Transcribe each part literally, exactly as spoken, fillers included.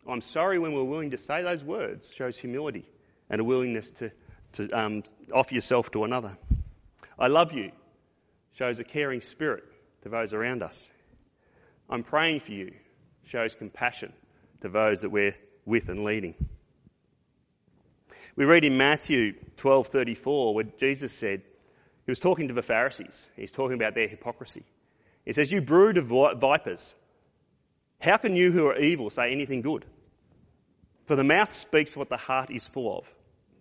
I'm sorry when we're willing to say those words shows humility and a willingness to, to um, offer yourself to another. I love you shows a caring spirit to those around us. I'm praying for you shows compassion to those that we're with and leading. We read in Matthew twelve thirty-four where Jesus said, he was talking to the Pharisees. He's talking about their hypocrisy. He says, "You brood of vipers, how can you who are evil say anything good? For the mouth speaks what the heart is full of."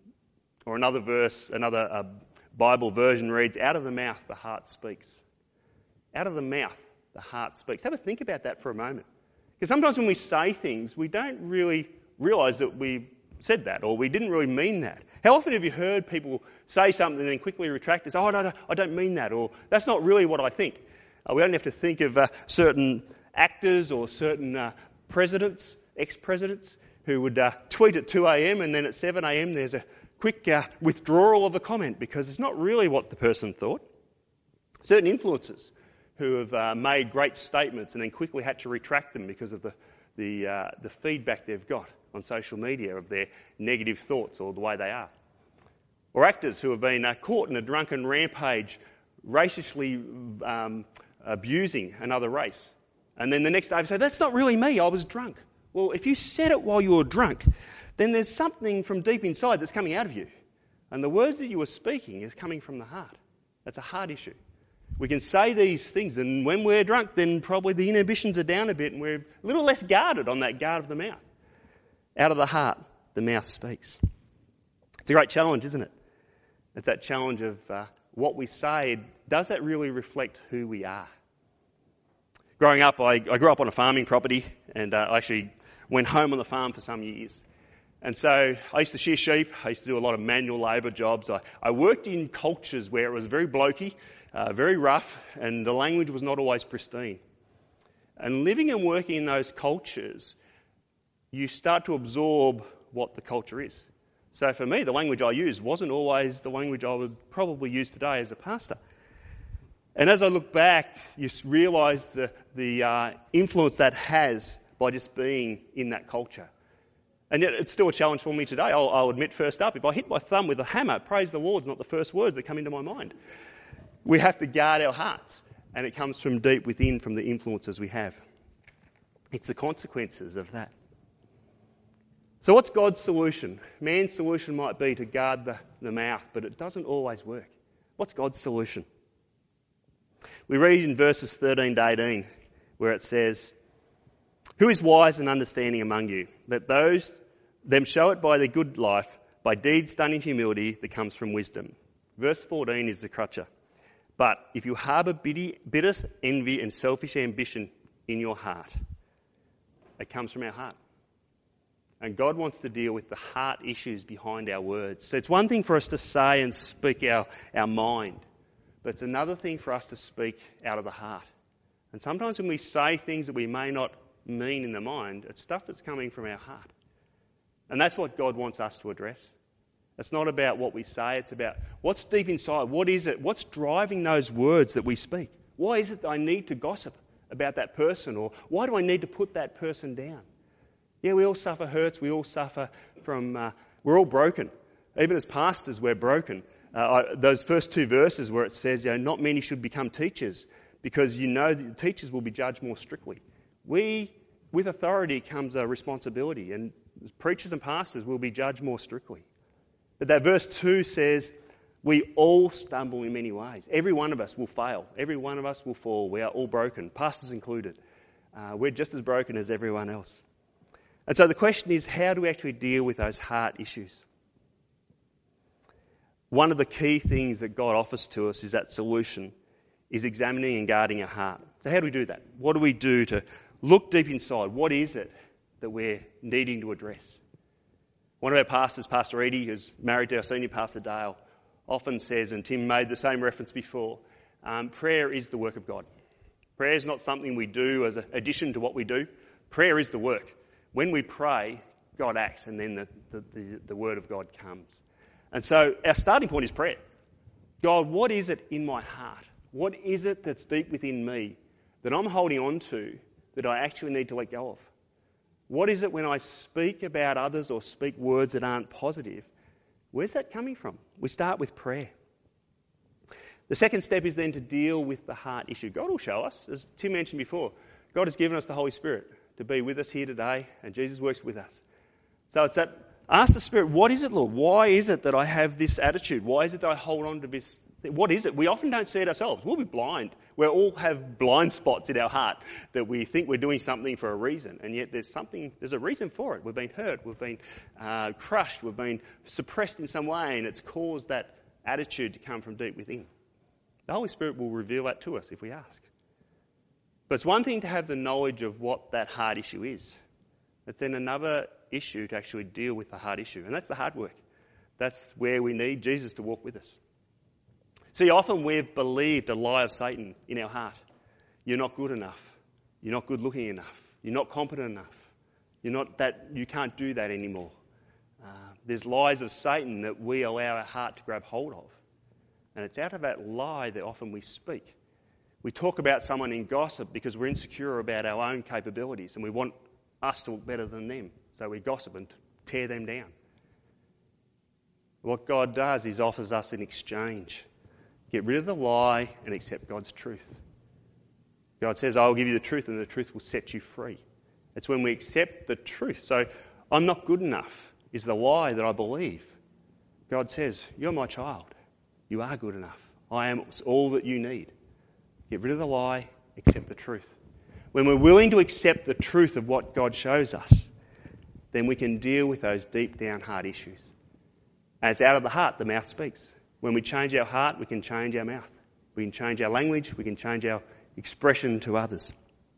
Or another verse, another uh, Bible version reads, "Out of the mouth the heart speaks." Out of the mouth the heart speaks. Have a think about that for a moment. Because sometimes when we say things, we don't really realise that we said that or we didn't really mean that. How often have you heard people say something and then quickly retract and say, "Oh, no, no, I don't mean that," or "That's not really what I think." Uh, we don't have to think of uh, certain actors or certain uh, presidents, ex-presidents, who would uh, tweet at two a.m. and then at seven a.m. there's a quick uh, withdrawal of a comment because it's not really what the person thought. Certain influencers who have uh, made great statements and then quickly had to retract them because of the the, uh, the feedback they've got on social media of their negative thoughts or the way they are. Or actors who have been uh, caught in a drunken rampage, racistly um, abusing another race. And then the next day they say, "That's not really me, I was drunk." Well, if you said it while you were drunk, then there's something from deep inside that's coming out of you. And the words that you were speaking is coming from the heart. That's a heart issue. We can say these things, and when we're drunk, then probably the inhibitions are down a bit and we're a little less guarded on that guard of the mouth. Out of the heart, the mouth speaks. It's a great challenge, isn't it? It's that challenge of uh, what we say, does that really reflect who we are? Growing up, I, I grew up on a farming property, and uh, I actually went home on the farm for some years. And so I used to shear sheep. I used to do a lot of manual labour jobs. I, I worked in cultures where it was very blokey, uh, very rough, and the language was not always pristine. And living and working in those cultures, you start to absorb what the culture is. So for me, the language I used wasn't always the language I would probably use today as a pastor. And as I look back, you realise the, the uh, influence that has by just being in that culture. And yet it's still a challenge for me today. I'll, I'll admit first up, if I hit my thumb with a hammer, praise the Lord's not the first words that come into my mind. We have to guard our hearts, and it comes from deep within, from the influences we have. It's the consequences of that. So what's God's solution? Man's solution might be to guard the, the mouth, but it doesn't always work. What's God's solution? We read in verses thirteen to eighteen where it says, "Who is wise and understanding among you? Let those them show it by their good life, by deeds done in humility that comes from wisdom." Verse fourteen is the crutcher. "But if you harbour bitter envy and selfish ambition in your heart," it comes from our heart. And God wants to deal with the heart issues behind our words. So it's one thing for us to say and speak our, our mind, but it's another thing for us to speak out of the heart. And sometimes when we say things that we may not mean in the mind, it's stuff that's coming from our heart. And that's what God wants us to address. It's not about what we say, it's about what's deep inside. What is it? What's driving those words that we speak? Why is it that I need to gossip about that person? Or why do I need to put that person down? Yeah, we all suffer hurts, we all suffer from, uh, we're all broken. Even as pastors, we're broken. Uh, I, those first two verses where it says, you know, not many should become teachers because you know that teachers will be judged more strictly. We, with authority comes a responsibility, and preachers and pastors will be judged more strictly. But that verse two says, we all stumble in many ways. Every one of us will fail. Every one of us will fall. We are all broken, pastors included. Uh, we're just as broken as everyone else. And so the question is, how do we actually deal with those heart issues? One of the key things that God offers to us is that solution, is examining and guarding our heart. So how do we do that? What do we do to look deep inside? What is it that we're needing to address? One of our pastors, Pastor Edie, who's married to our senior pastor Dale, often says, and Tim made the same reference before, um, prayer is the work of God. Prayer is not something we do as an addition to what we do. Prayer is the work. When we pray, God acts, and then the, the, the, the word of God comes. And so our starting point is prayer. God, what is it in my heart? What is it that's deep within me that I'm holding on to that I actually need to let go of? What is it when I speak about others or speak words that aren't positive? Where's that coming from? We start with prayer. The second step is then to deal with the heart issue. God will show us, as Tim mentioned before. God has given us the Holy Spirit to be with us here today, and Jesus works with us. So it's that, ask the Spirit, what is it, Lord? Why is it that I have this attitude? Why is it that I hold on to this? What is it? We often don't see it ourselves. We'll be blind. We all have blind spots in our heart that we think we're doing something for a reason, and yet there's something, there's a reason for it. We've been hurt, we've been uh, crushed, we've been suppressed in some way, and it's caused that attitude to come from deep within. The Holy Spirit will reveal that to us if we ask. But it's one thing to have the knowledge of what that heart issue is. It's then another issue to actually deal with the heart issue, and that's the hard work. That's where we need Jesus to walk with us. See, often we've believed a lie of Satan in our heart. You're not good enough. You're not good looking enough. You're not competent enough. You're not that. You can't do that anymore. Uh, there's lies of Satan that we allow our heart to grab hold of. And it's out of that lie that often we speak. We talk about someone in gossip because we're insecure about our own capabilities and we want us to look better than them. So we gossip and tear them down. What God does is offers us an exchange. Get rid of the lie and accept God's truth. God says, I will give you the truth and the truth will set you free. It's when we accept the truth. So I'm not good enough is the lie that I believe. God says, you're my child. You are good enough. I am all that you need. Get rid of the lie, accept the truth. When we're willing to accept the truth of what God shows us, then we can deal with those deep down heart issues. And it's out of the heart the mouth speaks. When we change our heart, we can change our mouth. We can change our language. We can change our expression to others.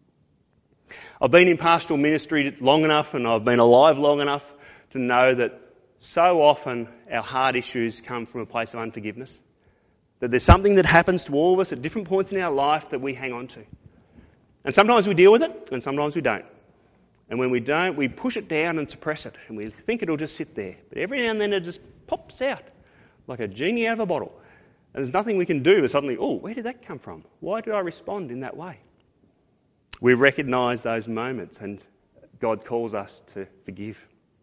I've been in pastoral ministry long enough and I've been alive long enough to know that so often our heart issues come from a place of unforgiveness. That there's something that happens to all of us at different points in our life that we hang on to. And sometimes we deal with it and sometimes we don't. And when we don't, we push it down and suppress it. And we think it'll just sit there. But every now and then it just pops out like a genie out of a bottle. And there's nothing we can do but suddenly, oh, where did that come from? Why did I respond in that way? We recognise those moments and God calls us to forgive.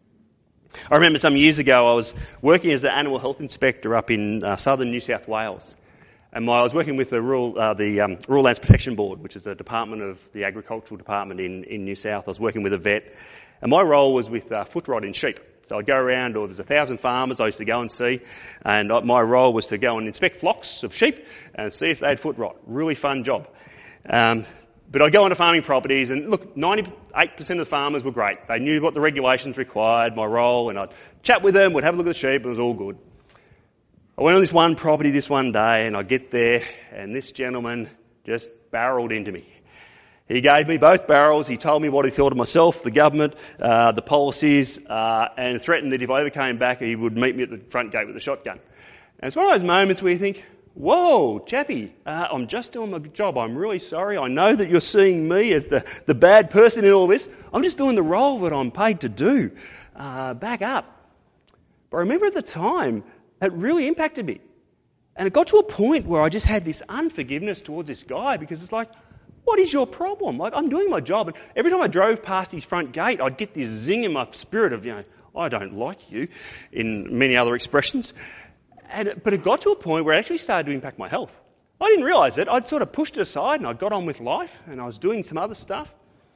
I remember some years ago I was working as an animal health inspector up in uh, southern New South Wales. And my, I was working with the Rural, uh, the um, Rural Lands Protection Board, which is a department of the agricultural department in, in New South. I was working with a vet. And my role was with uh, foot rot in sheep. So I'd go around, or there's a thousand farmers I used to go and see. And my role was to go and inspect flocks of sheep and see if they had foot rot. Really fun job. Um, But I'd go onto farming properties and look, ninety-eight percent of the farmers were great. They knew what the regulations required, my role, and I'd chat with them, we'd have a look at the sheep, it was all good. I went on this one property this one day and I get there and this gentleman just barreled into me. He gave me both barrels, he told me what he thought of myself, the government, uh, the policies, uh, and threatened that if I ever came back he would meet me at the front gate with a shotgun. And it's one of those moments where you think, whoa, chappie, uh, I'm just doing my job. I'm really sorry. I know that you're seeing me as the, the bad person in all this. I'm just doing the role that I'm paid to do. Uh, back up. But I remember at the time, it really impacted me. And it got to a point where I just had this unforgiveness towards this guy because it's like, what is your problem? Like, I'm doing my job. And every time I drove past his front gate, I'd get this zing in my spirit of, you know, I don't like you, in many other expressions. And, but it got to a point where it actually started to impact my health. I didn't realise it. I'd sort of pushed it aside and I got on with life and I was doing some other stuff.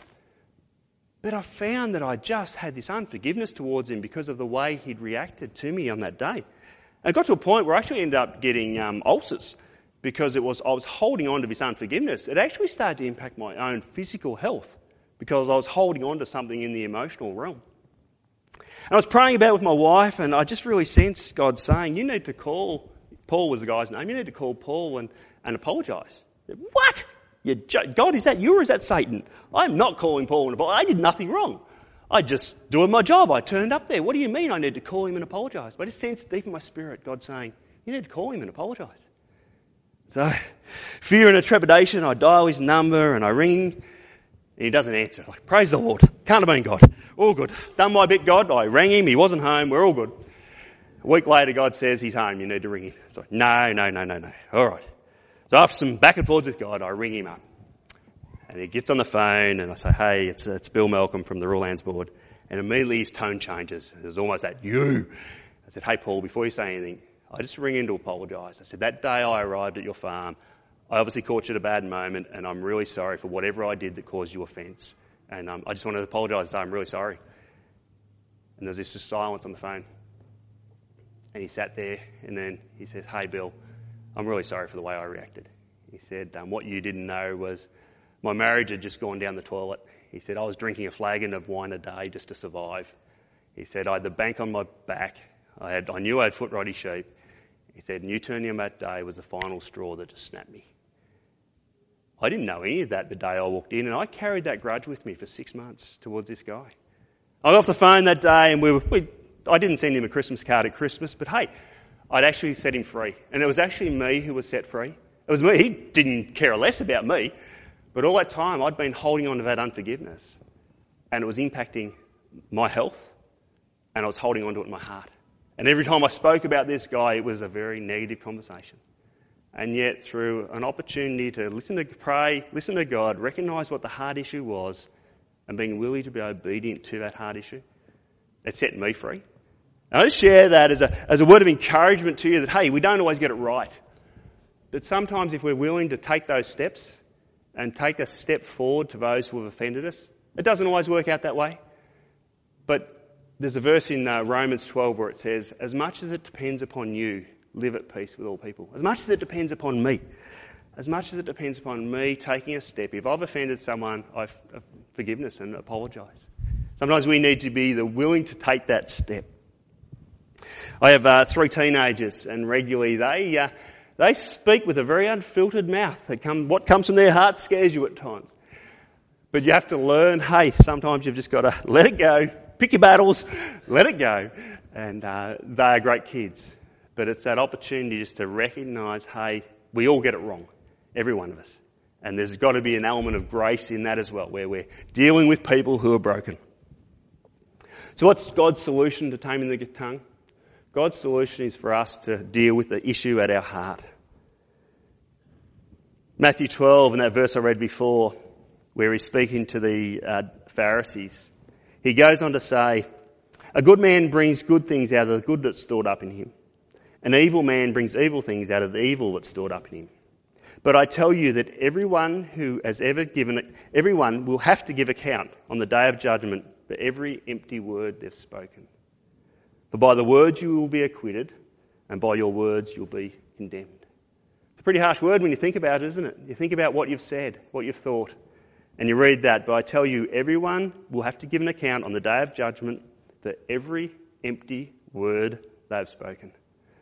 But I found that I just had this unforgiveness towards him because of the way he'd reacted to me on that day. And it got to a point where I actually ended up getting um, ulcers because it was I was holding on to this unforgiveness. It actually started to impact my own physical health because I was holding on to something in the emotional realm. And I was praying about it with my wife, and I just really sensed God saying, you need to call, Paul was the guy's name, you need to call Paul and, and apologise. What? You, God, is that you or is that Satan? I'm not calling Paul and apologise. I did nothing wrong. I just doing my job. I turned up there. What do you mean I need to call him and apologise? But I just sensed deep in my spirit God saying, you need to call him and apologise. So, fear and a trepidation, I dial his number and I ring. And he doesn't answer. Like, praise the Lord. Can't have been God. All good. Done my bit, God. I rang him. He wasn't home. We're all good. A week later, God says he's home. You need to ring him. It's like, no, no, no, no, no. All right. So after some back and forth with God, I ring him up. And he gets on the phone and I say, hey, it's, it's Bill Malcolm from the Rural Lands Board. And immediately his tone changes. There's almost that, you. I said, hey, Paul, before you say anything, I just ring in to apologise. I said, that day I arrived at your farm, I obviously caught you at a bad moment and I'm really sorry for whatever I did that caused you offence. And um, I just want to apologise and say I'm really sorry. And there's this silence on the phone. And he sat there and then he says, hey, Bill, I'm really sorry for the way I reacted. He said, um, what you didn't know was my marriage had just gone down the toilet. He said, I was drinking a flagon of wine a day just to survive. He said, I had the bank on my back. I had, I knew I had foot rotty sheep. He said, and you turning him that day was the final straw that just snapped me. I didn't know any of that the day I walked in, and I carried that grudge with me for six months towards this guy. I got off the phone that day, and we were, we, I didn't send him a Christmas card at Christmas, but hey, I'd actually set him free. And it was actually me who was set free. It was me. He didn't care less about me. But all that time, I'd been holding on to that unforgiveness. And it was impacting my health, and I was holding on to it in my heart. And every time I spoke about this guy, it was a very negative conversation. And yet, through an opportunity to listen to pray, listen to God, recognise what the heart issue was, and being willing to be obedient to that heart issue, it set me free. And I just share that as a, as a word of encouragement to you that, hey, we don't always get it right. But sometimes if we're willing to take those steps and take a step forward to those who have offended us, it doesn't always work out that way. But there's a verse in uh, Romans twelve where it says, as much as it depends upon you, live at peace with all people. As much as it depends upon me, as much as it depends upon me taking a step, if I've offended someone, I've uh, forgiveness and apologise. Sometimes we need to be the willing to take that step. I have uh, three teenagers, and regularly they uh, they speak with a very unfiltered mouth. They come, what comes from their heart scares you at times. But you have to learn, hey, sometimes you've just got to let it go, pick your battles, let it go. And uh, they are great kids. But it's that opportunity just to recognise, hey, we all get it wrong, every one of us. And there's got to be an element of grace in that as well, where we're dealing with people who are broken. So what's God's solution to taming the tongue? God's solution is for us to deal with the issue at our heart. Matthew twelve, in that verse I read before, where he's speaking to the uh, Pharisees, he goes on to say, a good man brings good things out of the good that's stored up in him. An evil man brings evil things out of the evil that's stored up in him. But I tell you that everyone who has ever given, everyone will have to give account on the day of judgment for every empty word they've spoken. For by the words you will be acquitted, and by your words you'll be condemned. It's a pretty harsh word when you think about it, isn't it? You think about what you've said, what you've thought, and you read that. But I tell you, everyone will have to give an account on the day of judgment for every empty word they've spoken.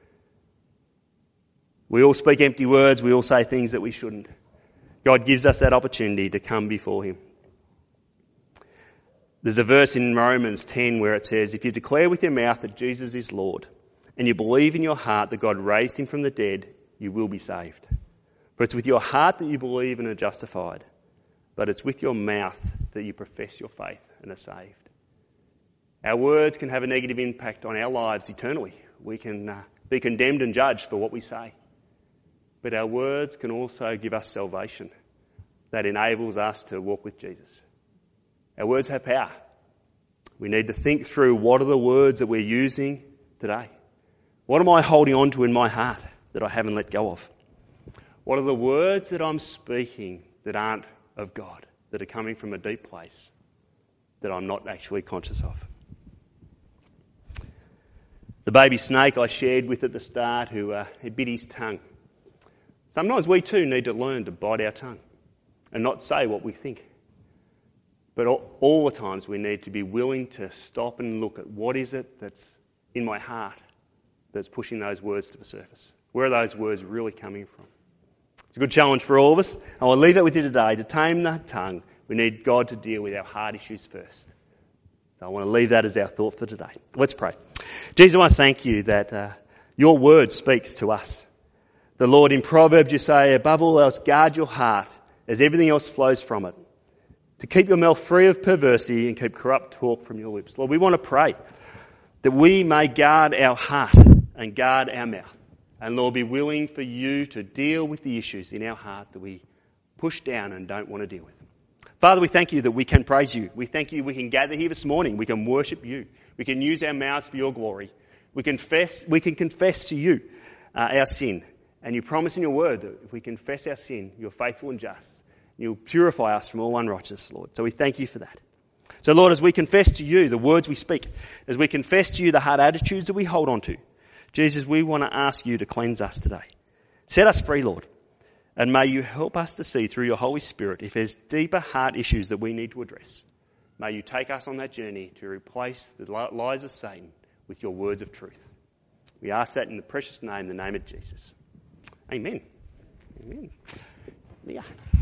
We all speak empty words. We all say things that we shouldn't. God gives us that opportunity to come before him. There's a verse in Romans ten where it says, if you declare with your mouth that Jesus is Lord and you believe in your heart that God raised him from the dead, you will be saved. For it's with your heart that you believe and are justified, but it's with your mouth that you profess your faith and are saved. Our words can have a negative impact on our lives eternally. We can uh, be condemned and judged for what we say. But our words can also give us salvation that enables us to walk with Jesus. Our words have power. We need to think through what are the words that we're using today. What am I holding on to in my heart that I haven't let go of? What are the words that I'm speaking that aren't of God, that are coming from a deep place that I'm not actually conscious of? The baby snake I shared with at the start who uh, he bit his tongue. Sometimes we too need to learn to bite our tongue and not say what we think. But all, all the times we need to be willing to stop and look at what is it that's in my heart that's pushing those words to the surface. Where are those words really coming from? It's a good challenge for all of us. I want to leave that with you today. To tame the tongue, we need God to deal with our heart issues first. So I want to leave that as our thought for today. Let's pray. Jesus, I want to thank you that uh, your word speaks to us. The Lord, in Proverbs you say, above all else, guard your heart as everything else flows from it. To keep your mouth free of perversity and keep corrupt talk from your lips. Lord, we want to pray that we may guard our heart and guard our mouth. And Lord, be willing for you to deal with the issues in our heart that we push down and don't want to deal with. Father, we thank you that we can praise you. We thank you we can gather here this morning. We can worship you. We can use our mouths for your glory. We confess, we can confess to you uh, our sin. And you promise in your word that if we confess our sin, you're faithful and just. You'll purify us from all unrighteousness, Lord. So we thank you for that. So, Lord, as we confess to you the words we speak, as we confess to you the hard attitudes that we hold on to, Jesus, we want to ask you to cleanse us today. Set us free, Lord. And may you help us to see through your Holy Spirit if there's deeper heart issues that we need to address. May you take us on that journey to replace the lies of Satan with your words of truth. We ask that in the precious name, the name of Jesus. Amen. Amen. Yeah.